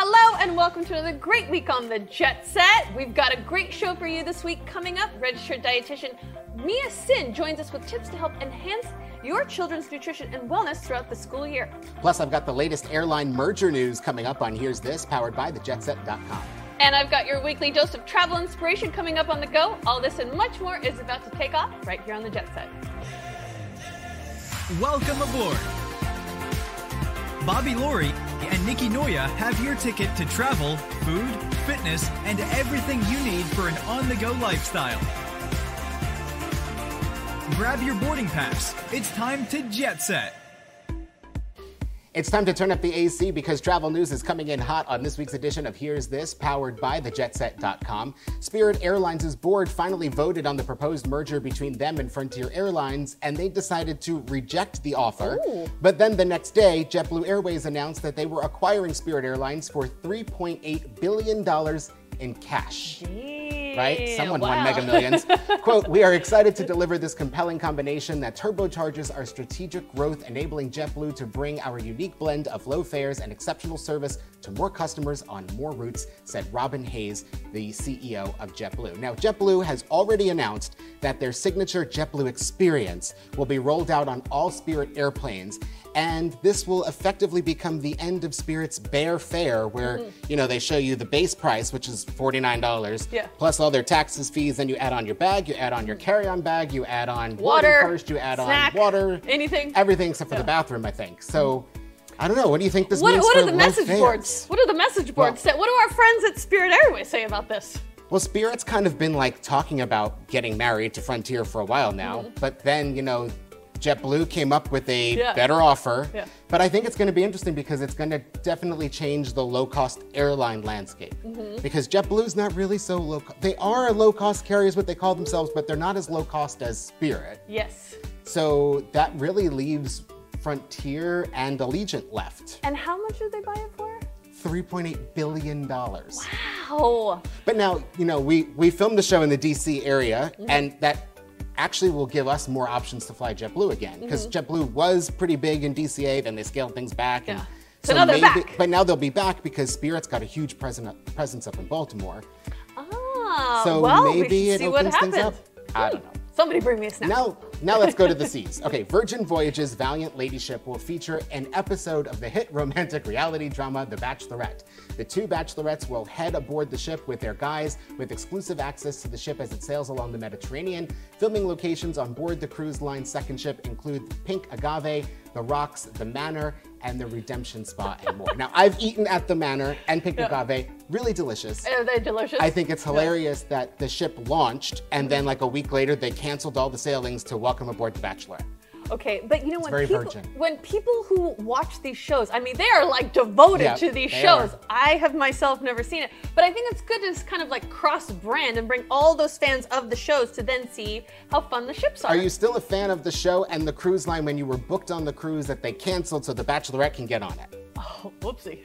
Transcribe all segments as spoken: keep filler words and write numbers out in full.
Hello and welcome to another great week on the Jet Set. We've got a great show for you this week coming up. Registered dietitian Mia Sin joins us with tips to help enhance your children's nutrition and wellness throughout the school year. Plus, I've got the latest airline merger news coming up on Here's This, powered by the jet set dot com. And I've got your weekly dose of travel inspiration coming up on the go. All this and much more is about to take off right here on the Jet Set. Welcome aboard. Bobby Laurie and Nikki Noya have your ticket to travel, food, fitness, and everything you need for an on-the-go lifestyle. Grab your boarding pass. It's time to Jet Set. It's time to turn up the A C because travel news is coming in hot on this week's edition of Here's This, powered by the jet set dot com. Spirit Airlines' board finally voted on the proposed merger between them and Frontier Airlines, and they decided to reject the offer. Ooh. But then the next day, JetBlue Airways announced that they were acquiring Spirit Airlines for three point eight billion dollars in cash. Gee. Right? Someone wow. won Mega Millions. Quote, "We are excited to deliver this compelling combination that turbocharges our strategic growth, enabling JetBlue to bring our unique blend of low fares and exceptional service to more customers on more routes," said Robin Hayes, the C E O of JetBlue. Now, JetBlue has already announced that their signature JetBlue experience will be rolled out on all Spirit airplanes, and this will effectively become the end of Spirit's bare fare, where, mm-hmm. you know, they show you the base price, which is forty-nine dollars, yeah. plus all their taxes, fees, then you add on your bag, you add on your carry-on bag, you add on water, first, you add snack, on water, anything. Everything except for yeah. the bathroom, I think. So, I don't know, what do you think this what, means what for are the low message fares? boards? What are the message boards Well, say? What do our friends at Spirit Airways say about this? Well, Spirit's kind of been like talking about getting married to Frontier for a while now, mm-hmm. but then, you know, JetBlue came up with a yeah. better offer, yeah. but I think it's going to be interesting because it's going to definitely change the low-cost airline landscape. Mm-hmm. Because JetBlue's not really so low. They are a low-cost carrier, is what they call themselves, but they're not as low-cost as Spirit. Yes. So that really leaves Frontier and Allegiant left. And how much did they buy it for? three point eight billion dollars. Wow. But now, you know, we, we filmed the show in the D C area, mm-hmm. and that actually will give us more options to fly JetBlue again, because mm-hmm. JetBlue was pretty big in D C A, then they scaled things back. Yeah. And so, so now they're maybe, back. But now they'll be back because Spirit's got a huge presence presence up in Baltimore. Ah, so well, maybe we it see what opens things up. I don't know. Somebody bring me a snack. Now, now let's go to the seas. Okay, Virgin Voyages' Valiant Ladyship will feature an episode of the hit romantic reality drama, The Bachelorette. The two bachelorettes will head aboard the ship with their guys, with exclusive access to the ship as it sails along the Mediterranean. Filming locations on board the cruise line's second ship include Pink Agave, The Rocks, The Manor, and the Redemption Spa, and more. Now, I've eaten at the Manor and Pink yeah. Agave. Really delicious. Are they delicious? I think it's hilarious yeah. that the ship launched, and then like a week later, they canceled all the sailings to welcome aboard the Bachelorette. Okay, but you know, when very people, virgin. when people who watch these shows, I mean, they are like devoted yeah, to these they shows. Are. I have myself never seen it, but I think it's good to just kind of like cross-brand and bring all those fans of the shows to then see how fun the ships are. Are you still a fan of the show and the cruise line when you were booked on the cruise that they canceled so the Bachelorette can get on it? Oh, whoopsie.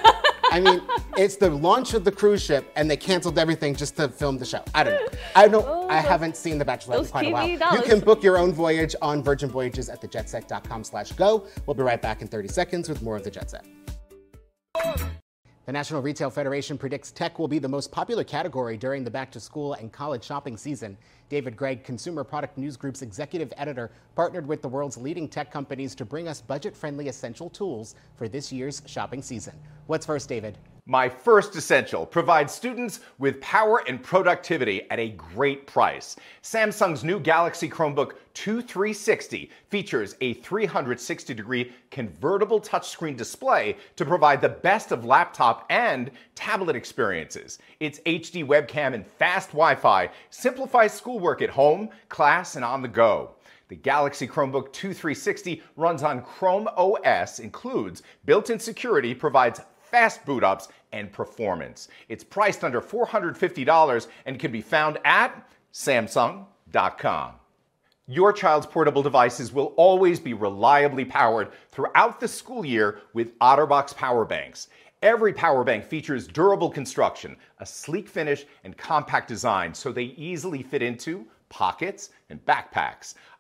I mean, it's the launch of the cruise ship, and they canceled everything just to film the show. I don't know. I don't. Oh, I those, haven't seen The Bachelorette in quite a while. dollars. You can book your own voyage on Virgin Voyages at the jet set dot com slash go. We'll be right back in thirty seconds with more of the Jet Set. The National Retail Federation predicts tech will be the most popular category during the back-to-school and college shopping season. David Gregg, Consumer Product News Group's executive editor, partnered with the world's leading tech companies to bring us budget-friendly essential tools for this year's shopping season. What's first, David? My first essential: provide students with power and productivity at a great price. Samsung's new Galaxy Chromebook twenty-three sixty features a three hundred sixty degree convertible touchscreen display to provide the best of laptop and tablet experiences. Its H D webcam and fast Wi-Fi simplifies schoolwork at home, class, and on the go. The Galaxy Chromebook twenty-three sixty runs on Chrome O S, includes built-in security, provides fast boot ups, and performance. It's priced under four hundred fifty dollars and can be found at Samsung dot com. Your child's portable devices will always be reliably powered throughout the school year with OtterBox power banks. Every power bank features durable construction, a sleek finish, and compact design so they easily fit into pockets and backpacks.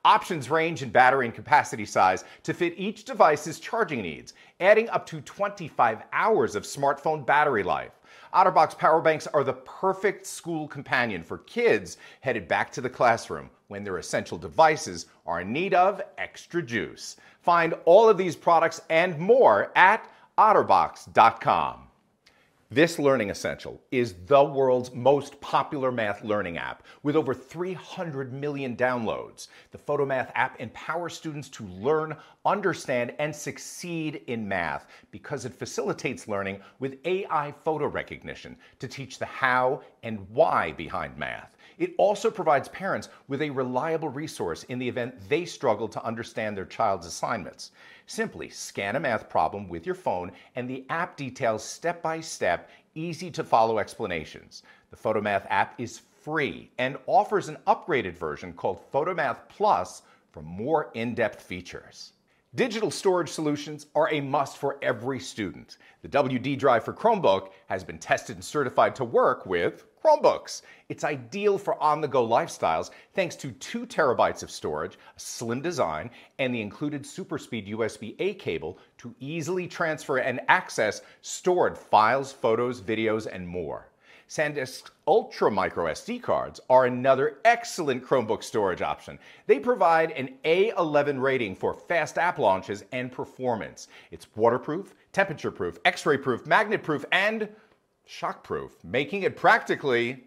Options range in battery and capacity size to fit each device's charging needs, adding up to twenty-five hours of smartphone battery life. OtterBox power banks are the perfect school companion for kids headed back to the classroom when their essential devices are in need of extra juice. Find all of these products and more at otterbox dot com. This learning essential is the world's most popular math learning app with over three hundred million downloads. The PhotoMath app empowers students to learn, understand, and succeed in math because it facilitates learning with A I photo recognition to teach the how and why behind math. It also provides parents with a reliable resource in the event they struggle to understand their child's assignments. Simply scan a math problem with your phone and the app details step-by-step, easy-to-follow explanations. The PhotoMath app is free and offers an upgraded version called PhotoMath Plus for more in-depth features. Digital storage solutions are a must for every student. The W D Drive for Chromebook has been tested and certified to work with Chromebooks. It's ideal for on-the-go lifestyles thanks to two terabytes of storage, a slim design, and the included super-speed U S B A cable to easily transfer and access stored files, photos, videos, and more. SanDisk Ultra Micro S D cards are another excellent Chromebook storage option. They provide an A eleven rating for fast app launches and performance. It's waterproof, temperature-proof, X-ray-proof, magnet-proof, and shock-proof, making it practically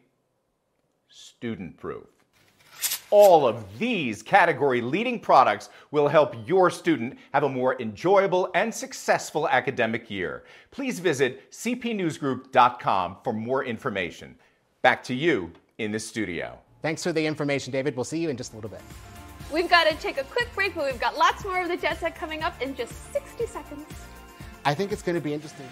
student-proof. All of these category-leading products will help your student have a more enjoyable and successful academic year. Please visit c p news group dot com for more information. Back to you in the studio. Thanks for the information, David. We'll see you in just a little bit. We've got to take a quick break, but we've got lots more of the Jet Set coming up in just sixty seconds. I think it's going to be interesting.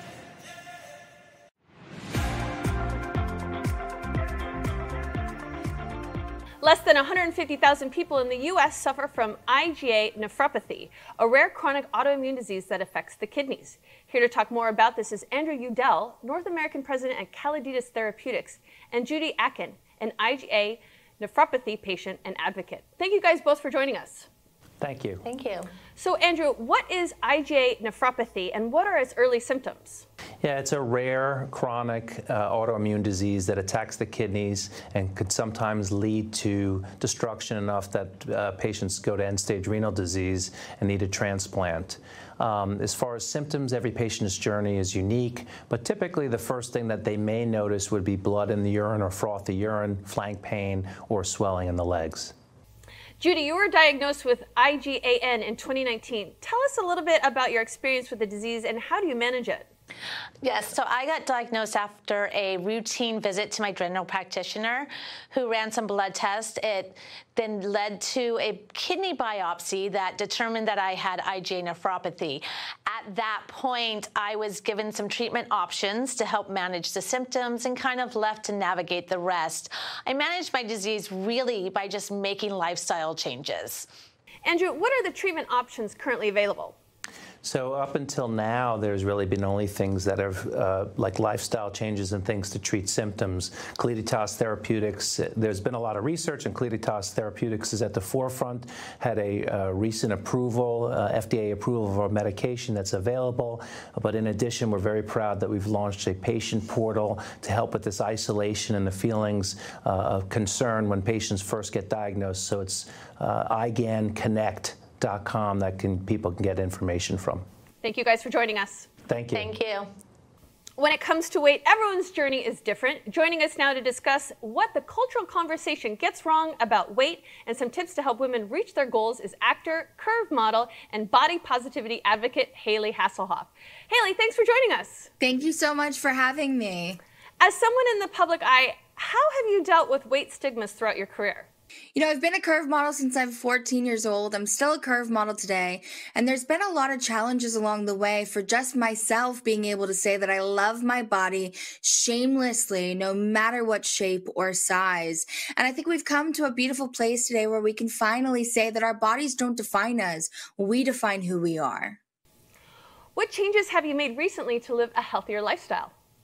Less than one hundred fifty thousand people in the U S suffer from I G A nephropathy, a rare chronic autoimmune disease that affects the kidneys. Here to talk more about this is Andrew Udell, North American President at Calliditas Therapeutics, and Judy Akin, an I G A nephropathy patient and advocate. Thank you guys both for joining us. Thank you. Thank you. So Andrew, what is I G A nephropathy and what are its early symptoms? Yeah, it's a rare chronic uh, autoimmune disease that attacks the kidneys and could sometimes lead to destruction enough that uh, patients go to end-stage renal disease and need a transplant. Um, as far as symptoms, every patient's journey is unique, but typically the first thing that they may notice would be blood in the urine or frothy urine, flank pain, or swelling in the legs. Judy, you were diagnosed with I G A N in twenty nineteen. Tell us a little bit about your experience with the disease and how do you manage it? Yes, so I got diagnosed after a routine visit to my general practitioner who ran some blood tests. It then led to a kidney biopsy that determined that I had I G A nephropathy. At that point, I was given some treatment options to help manage the symptoms and kind of left to navigate the rest. I managed my disease really by just making lifestyle changes. Andrew, what are the treatment options currently available? So up until now, there's really been only things that are uh, like lifestyle changes and things to treat symptoms. Calliditas Therapeutics, there's been a lot of research, and Calliditas Therapeutics is at the forefront, had a uh, recent approval, uh, F D A approval of our medication that's available. But in addition, we're very proud that we've launched a patient portal to help with this isolation and the feelings uh, of concern when patients first get diagnosed. So it's uh, I G A N Connect dot com that can people can get information from. Thank you guys for joining us. Thank you. Thank you. When it comes to weight, everyone's journey is different. Joining us now to discuss what the cultural conversation gets wrong about weight and some tips to help women reach their goals is actor, curve model, and body positivity advocate Haley Hasselhoff. Haley, thanks for joining us. Thank you so much for having me. As someone in the public eye, how have you dealt with weight stigmas throughout your career? You know, I've been a curve model since I'm fourteen years old. I'm still a curve model today. And there's been a lot of challenges along the way for just myself being able to say that I love my body shamelessly, no matter what shape or size. And I think we've come to a beautiful place today where we can finally say that our bodies don't define us. We define who we are. What changes have you made recently to live a healthier lifestyle?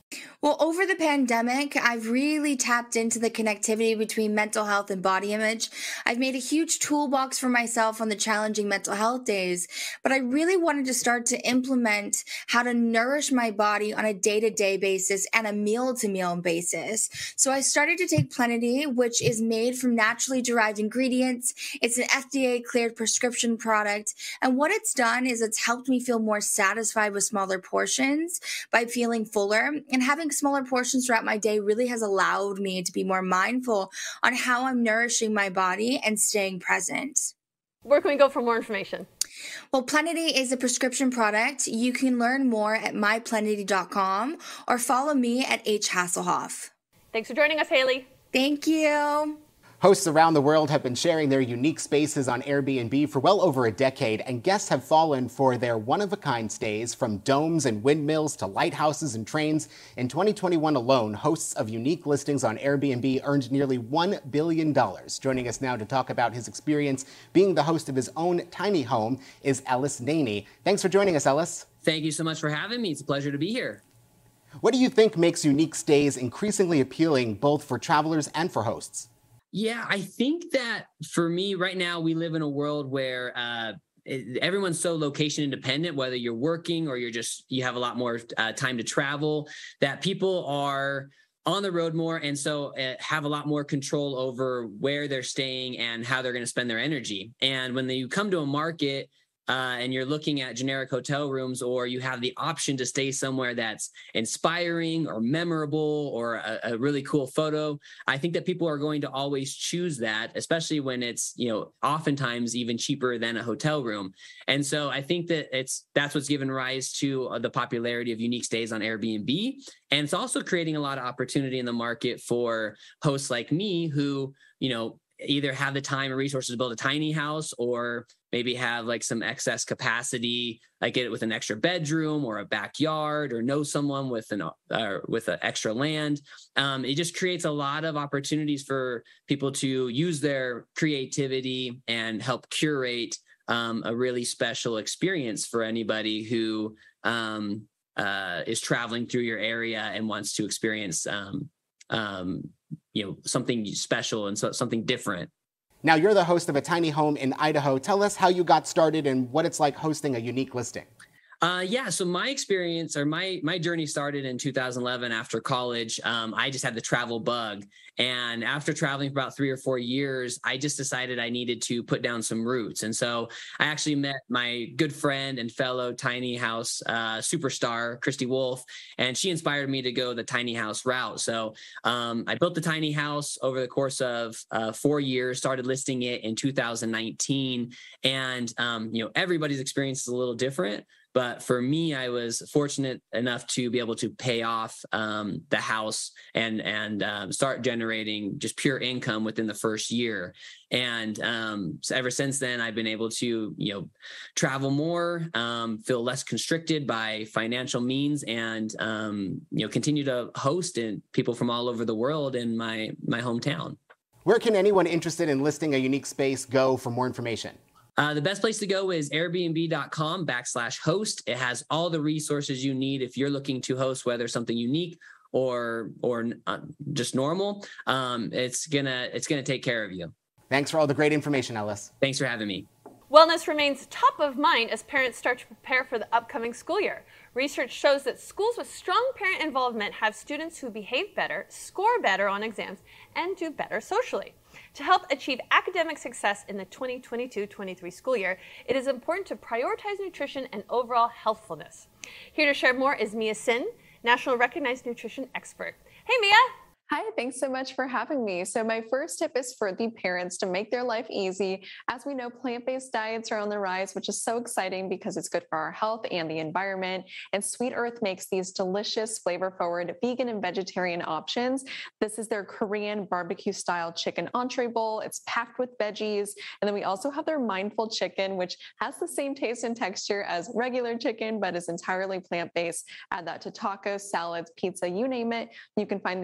Well, over the pandemic, I've really tapped into the connectivity between mental health and body image. I've made a huge toolbox for myself on the challenging mental health days, but I really wanted to start to implement how to nourish my body on a day-to-day basis and a meal-to-meal basis. So I started to take Plenity, which is made from naturally derived ingredients. It's an F D A-cleared prescription product, and what it's done is it's helped me feel more satisfied with smaller portions by feeling fuller, and having smaller portions throughout my day really has allowed me to be more mindful on how I'm nourishing my body and staying present. Where can we go for more information? Well, Plenity is a prescription product. You can learn more at my plenity dot com or follow me at H Hasselhoff. Thanks for joining us, Haley. Thank you. Hosts around the world have been sharing their unique spaces on Airbnb for well over a decade, and guests have fallen for their one-of-a-kind stays, from domes and windmills to lighthouses and trains. In twenty twenty-one alone, hosts of unique listings on Airbnb earned nearly one billion dollars. Joining us now to talk about his experience being the host of his own tiny home is Ellis Naney. Thanks for joining us, Ellis. Thank you so much for having me. It's a pleasure to be here. What do you think makes unique stays increasingly appealing both for travelers and for hosts? Yeah, I think that for me right now, we live in a world where uh, everyone's so location independent, whether you're working or you're just, you have a lot more uh, time to travel, that people are on the road more. And so uh, have a lot more control over where they're staying and how they're going to spend their energy. And when you come to a market, Uh, and you're looking at generic hotel rooms, or you have the option to stay somewhere that's inspiring or memorable or a, a really cool photo, I think that people are going to always choose that, especially when it's, you know, oftentimes even cheaper than a hotel room. And so I think that it's that's what's given rise to uh, the popularity of unique stays on Airbnb. And it's also creating a lot of opportunity in the market for hosts like me who, you know, either have the time and resources to build a tiny house, or maybe have like some excess capacity, like get it with an extra bedroom or a backyard, or know someone with an uh, with an extra land. Um, it just creates a lot of opportunities for people to use their creativity and help curate um, a really special experience for anybody who um, uh, is traveling through your area and wants to experience um, um, you know, something special and so, something different. Now, you're the host of a tiny home in Idaho. Tell us how you got started and what it's like hosting a unique listing. Uh, yeah, so my experience or my my journey started in two thousand eleven after college. Um, I just had the travel bug. And after traveling for about three or four years, I just decided I needed to put down some roots. And so I actually met my good friend and fellow tiny house uh, superstar, Christy Wolf, and she inspired me to go the tiny house route. So um, I built the tiny house over the course of uh, four years, started listing it in two thousand nineteen. And, um, you know, everybody's experience is a little different. But for me, I was fortunate enough to be able to pay off um, the house and and um, start generating just pure income within the first year. And um, so ever since then, I've been able to, you know, travel more, um, feel less constricted by financial means, and um, you know, continue to host and people from all over the world in my my hometown. Where can anyone interested in listing a unique space go for more information? Uh, the best place to go is airbnb.com backslash host. It has all the resources you need if you're looking to host, whether something unique or or uh, just normal. Um, it's gonna it's gonna take care of you. Thanks for all the great information, Ellis. Thanks for having me. Wellness remains top of mind as parents start to prepare for the upcoming school year. Research shows that schools with strong parent involvement have students who behave better, score better on exams, and do better socially. To help achieve academic success in the twenty twenty-two twenty-three school year, it is important to prioritize nutrition and overall healthfulness. Here to share more is Mia Sin, national recognized nutrition expert. Hey, Mia. Hi, thanks so much for having me. So my first tip is for the parents to make their life easy. As we know, plant-based diets are on the rise, which is so exciting because it's good for our health and the environment. And Sweet Earth makes these delicious, flavor-forward vegan and vegetarian options. This is their Korean barbecue-style chicken entree bowl. It's packed with veggies. And then we also have their Mindful Chicken, which has the same taste and texture as regular chicken, but is entirely plant-based. Add that to tacos, salads, pizza, you name it. You can find these plant-based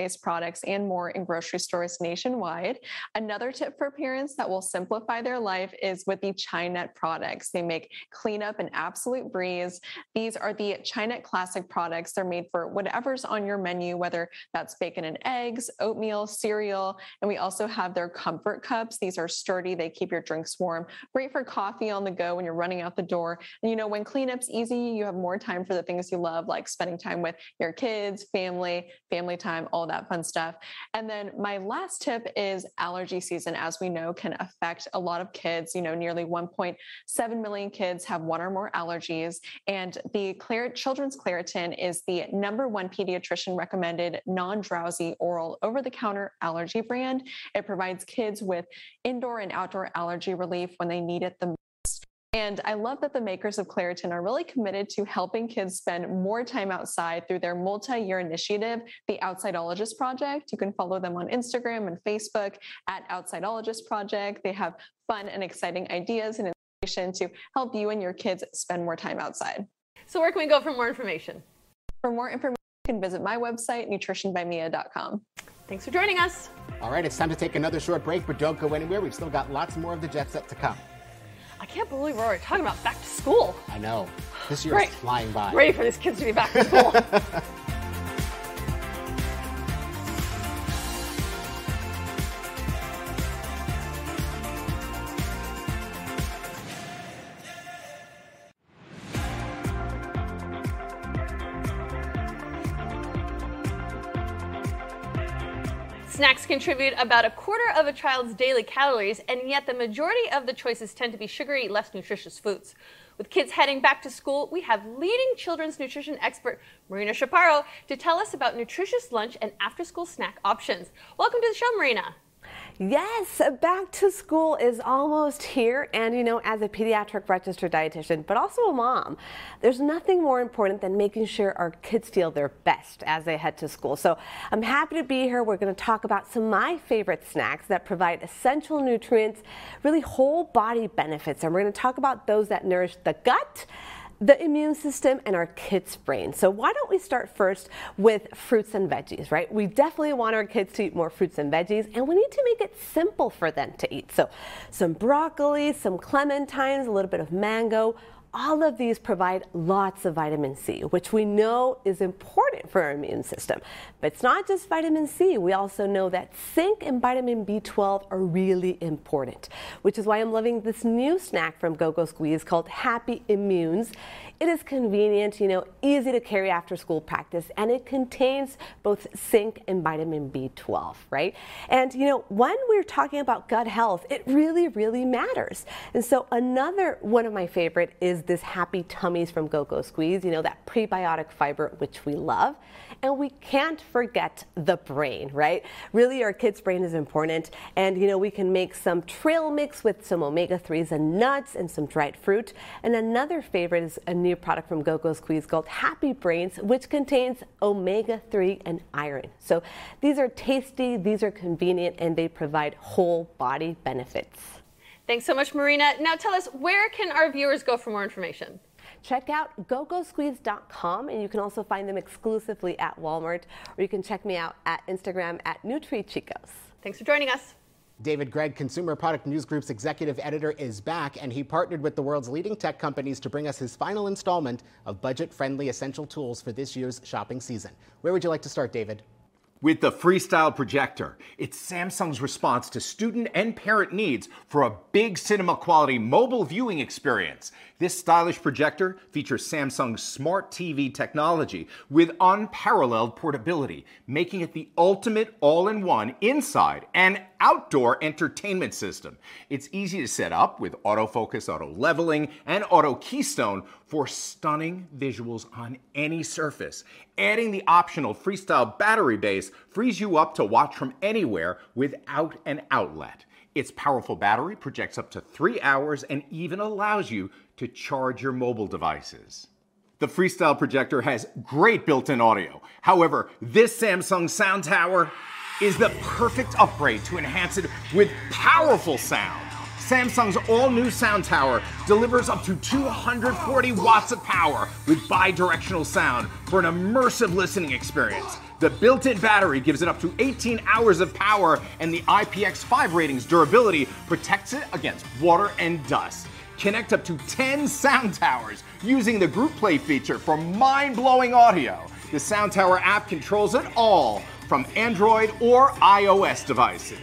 plant-based products and more in grocery stores nationwide. Another tip for parents that will simplify their life is with the Chinet products. They make cleanup an absolute breeze. These are the Chinet Classic products. They're made for whatever's on your menu, whether that's bacon and eggs, oatmeal, cereal, and we also have their comfort cups. These are sturdy. They keep your drinks warm. Great for coffee on the go when you're running out the door. And you know, when cleanup's easy, you have more time for the things you love, like spending time with your kids, family, family time, all that fun stuff. And then my last tip is allergy season, as we know, can affect a lot of kids. You know, nearly one point seven million kids have one or more allergies. And the Clar- Children's Claritin is the number one pediatrician recommended non-drowsy oral over-the-counter allergy brand. It provides kids with indoor and outdoor allergy relief when they need it the most. And I love that the makers of Claritin are really committed to helping kids spend more time outside through their multi-year initiative, the Outsideologist Project. You can follow them on Instagram and Facebook at Outsideologist Project. They have fun and exciting ideas and inspiration to help you and your kids spend more time outside. So where can we go for more information? For more information, you can visit my website, nutrition by mia dot com. Thanks for joining us. All right, it's time to take another short break, but don't go anywhere. We've still got lots more of the Jet Set to come. I can't believe we're already talking about back to school. I know. This year Right. is flying by. Ready for these kids to be back to school. Snacks contribute about a quarter of a child's daily calories, and yet the majority of the choices tend to be sugary, less nutritious foods. With kids heading back to school, we have leading children's nutrition expert Marina Chaparro to tell us about nutritious lunch and after-school snack options. Welcome to the show, Marina. Yes, back to school is almost here, and you know, as a pediatric registered dietitian, but also a mom, there's nothing more important than making sure our kids feel their best as they head to school. So I'm happy to be here. We're going to talk about some of my favorite snacks that provide essential nutrients, really whole body benefits, and we're going to talk about those that nourish the gut, the immune system, and our kids' brain. So why don't we start first with fruits and veggies, right? We definitely want our kids to eat more fruits and veggies, and we need to make it simple for them to eat. So some broccoli, some clementines, a little bit of mango. All of these provide lots of vitamin C, which we know is important for our immune system. But it's not just vitamin C. We also know that zinc and vitamin B twelve are really important, which is why I'm loving this new snack from GoGo Squeeze called Happy Immunes. It is convenient, you know, easy to carry after school practice, and it contains both zinc and vitamin B twelve, right? And, you know, when we're talking about gut health, it really, really matters. And so another one of my favorite is this Happy Tummies from GoGo Squeeze, you know, that prebiotic fiber, which we love. And we can't forget the brain, right? Really, our kids' brain is important. And, you know, we can make some trail mix with some omega threes and nuts and some dried fruit. And another favorite is a new product from GoGo Squeeze called Happy Brains, which contains omega three and iron. So these are tasty, these are convenient, and they provide whole body benefits. Thanks so much, Marina. Now tell us, where can our viewers go for more information? Check out go go squeeze dot com, and you can also find them exclusively at Walmart, or you can check me out at Instagram at NutriChicos. Thanks for joining us. David Gregg, Consumer Product News Group's executive editor, is back, and he partnered with the world's leading tech companies to bring us his final installment of budget-friendly essential tools for this year's shopping season. Where would you like to start, David? With the Freestyle Projector. It's Samsung's response to student and parent needs for a big cinema-quality mobile viewing experience. This stylish projector features Samsung's smart T V technology with unparalleled portability, making it the ultimate all-in-one inside and outdoor entertainment system. It's easy to set up with autofocus, auto leveling, and auto keystone for stunning visuals on any surface. Adding the optional Freestyle battery base frees you up to watch from anywhere without an outlet. Its powerful battery projects up to three hours and even allows you to charge your mobile devices. The Freestyle Projector has great built-in audio. However, this Samsung Sound Tower is the perfect upgrade to enhance it with powerful sound. Samsung's all-new Sound Tower delivers up to two hundred forty watts of power with bi-directional sound for an immersive listening experience. The built-in battery gives it up to eighteen hours of power, and the I P X five rating's durability protects it against water and dust. Connect up to ten Sound Towers using the Group Play feature for mind-blowing audio. The Sound Tower app controls it all from Android or iOS devices.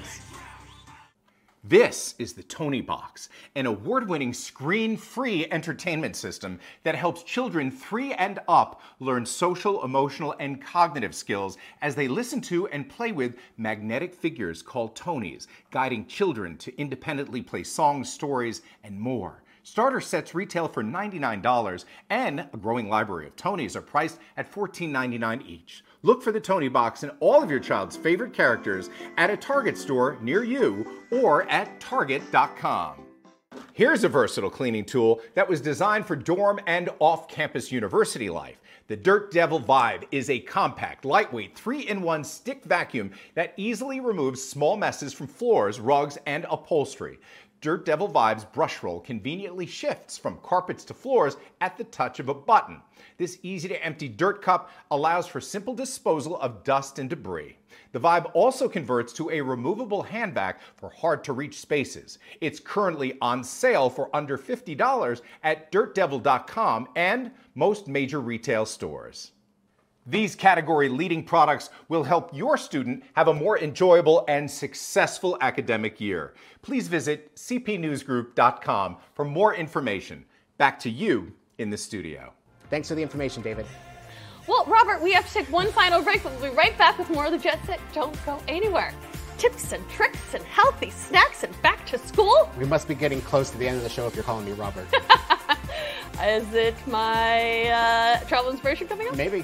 This is the Toniebox, an award-winning screen-free entertainment system that helps children three and up learn social, emotional, and cognitive skills as they listen to and play with magnetic figures called Tonies, guiding children to independently play songs, stories, and more. Starter sets retail for ninety-nine dollars, and a growing library of Tonies are priced at fourteen ninety-nine each. Look for the Toniebox and all of your child's favorite characters at a Target store near you or at target dot com. Here's a versatile cleaning tool that was designed for dorm and off-campus university life. The Dirt Devil Vibe is a compact, lightweight, three in one stick vacuum that easily removes small messes from floors, rugs, and upholstery. Dirt Devil Vibe's brush roll conveniently shifts from carpets to floors at the touch of a button. This easy-to-empty dirt cup allows for simple disposal of dust and debris. The Vibe also converts to a removable hand vac for hard-to-reach spaces. It's currently on sale for under fifty dollars at dirt devil dot com and most major retail stores. These category-leading products will help your student have a more enjoyable and successful academic year. Please visit c p news group dot com for more information. Back to you in the studio. Thanks for the information, David. Well, Robert, we have to take one final break, but we'll be right back with more of the Jet Set. Don't go anywhere. Tips and tricks and healthy snacks and back to school. We must be getting close to the end of the show if you're calling me Robert. Is it my uh, travel inspiration coming up? Maybe.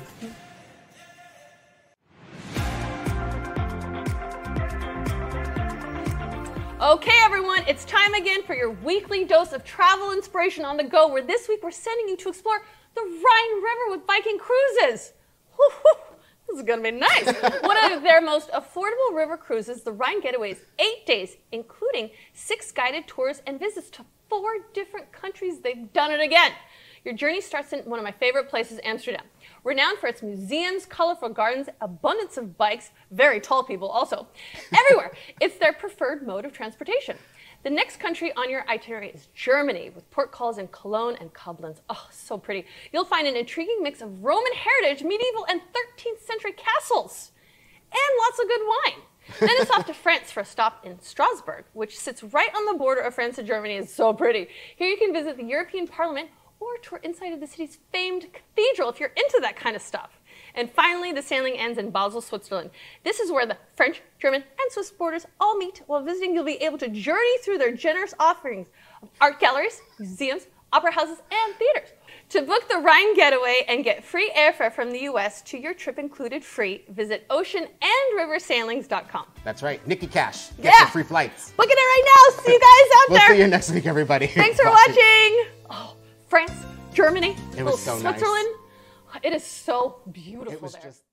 Okay, everyone, it's time again for your weekly dose of travel inspiration on the go, where this week we're sending you to explore the Rhine River with Viking Cruises. Woo -hoo. This is going to be nice. One of their most affordable river cruises, the Rhine Getaway, is eight days, including six guided tours and visits to four different countries. They've done it again. Your journey starts in one of my favorite places, Amsterdam. Renowned for its museums, colorful gardens, abundance of bikes, very tall people also. Everywhere, it's their preferred mode of transportation. The next country on your itinerary is Germany, with port calls in Cologne and Koblenz. Oh, so pretty. You'll find an intriguing mix of Roman heritage, medieval, and thirteenth century castles, and lots of good wine. Then it's off to France for a stop in Strasbourg, which sits right on the border of France and Germany. It's so pretty. Here you can visit the European Parliament or tour inside of the city's famed cathedral if you're into that kind of stuff. And finally, the sailing ends in Basel, Switzerland. This is where the French, German, and Swiss borders all meet. While visiting, you'll be able to journey through their generous offerings of art galleries, museums, opera houses, and theaters. To book the Rhine Getaway and get free airfare from the U S to your trip included free, visit ocean and river sailings dot com. That's right. Nikki Cash. Get Yeah. some free flights. Book it right now. See you guys out We'll there. see you next week, everybody. Thanks for Bye. watching. Oh, France, Germany, It was so nice. Switzerland. It is so beautiful It was there. just